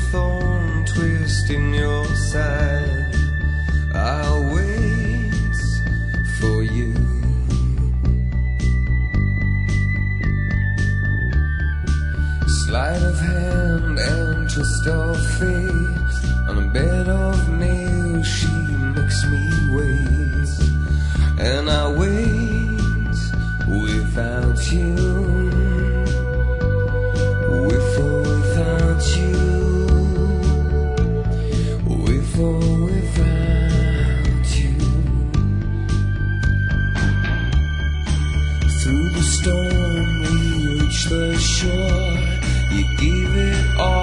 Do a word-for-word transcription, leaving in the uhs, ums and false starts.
thorn twist in your side. I'll wait for you. Sleight of hand and twist of fate. On a bed of nails she makes me wait. And I wait without you. With or without you. With or without you. Through the storm we reach the shore. You gave it all